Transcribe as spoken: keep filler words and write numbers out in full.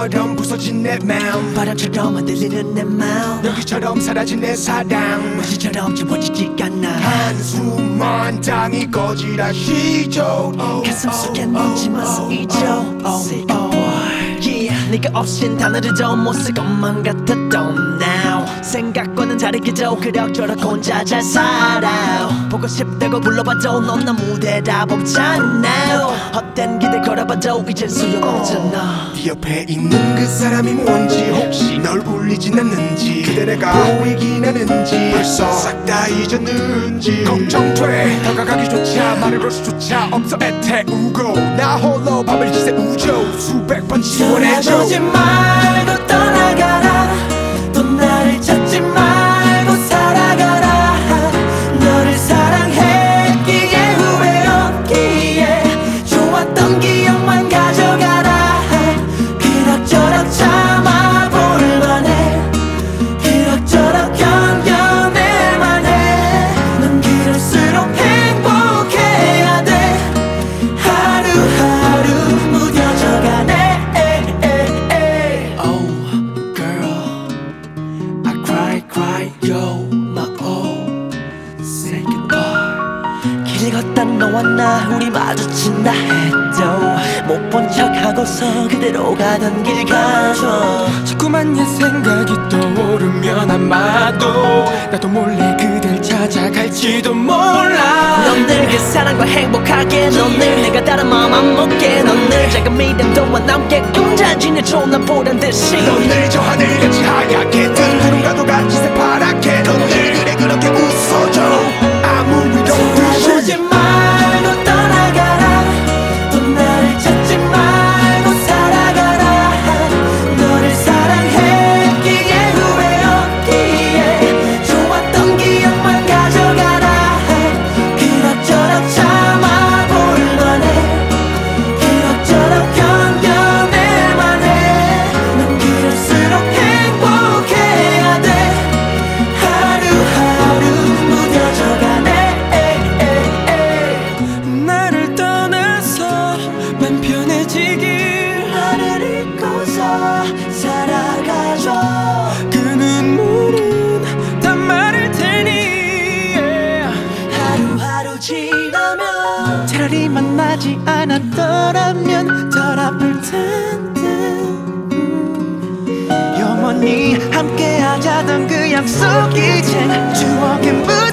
빗물처럼 부서진 내 마음, 바람처럼 흔들리는 내 마음, 연기처럼 사라진 내 사랑, 마시처럼 지워지지가 않아. 한숨만 땅이 꺼지라시죠. 가슴 속에 먼지만 쌓이죠. Say goodbye. Yeah, 네가 없인 단어들도 못 쓸 것만 같았던 now. 생각과는 다르게도 그럭저럭 혼자 잘 살아. 보고 싶다고 불러봐도 넌 나 무대다 없잖아. 헛된 기대 걸어봐도 이젠 소용없잖아. 네 옆에 있는 그 사람이 뭔지, 혹시 널 울리진 않는지, 그대 내가 보이긴 하는지, 벌써 싹 다 잊었는지 걱정돼. 다가가기조차 말을 걸 수조차 없어. 애태우고 나 홀로 밤을 지새우죠. 수백 번 지원해줘. 돌아보지 말고 떠나가라. 또 나를 찾지 말고 살아가라. 너를 사랑했기에 후회 없기에 좋았던 기억만 가져가라. 그럭저럭 참아볼만해. 그럭저럭 견뎌낼만해. 넌 그럴수록 행복해야 돼. 하루하루 무뎌져가네. Oh girl, I cry cry yo my oh say goodbye. 길 걷다 너와 나 우리 마주친다 해도 못 본 척하고서 그대로 가던 길 가죠. 자꾸만 옛 생각이 떠오르면 아마도 나도 몰래 그댈 찾아갈지도 몰라. 넌 늘 그 사랑과 행복하게, 넌 늘 내가 다른 마음 안 먹게, 넌 늘 작은 믿음도와 남게 혼자 지내줘 난 보란 듯이. 넌 늘 저 하늘같이 하얗게 뜬 구름과도 같이 새파랗게 넌 늘 그래 그렇게 웃어줘. 아무 일 없듯이. 돌아보지 말고 떠나가라. 또 나를 찾지 말고 살아가라. 너를 사랑했기에 후회 없기에 좋았던 기억만 가져가라. 그럭저럭 참아볼만해. 그럭저럭 견뎌낼만해. 넌 그럴수록 행복해야 돼. 하루하루 무뎌져가네. 나를 떠나서 맘 편해지길 나를 잊고서 살아가줘. 그 눈물은 다 마를 테니 yeah. 하루하루 지나면 차라리 만나지 않았더라면 덜 아플 텐데. 음. 영원히 함께 하자던 그 약속 이젠 추억에 묻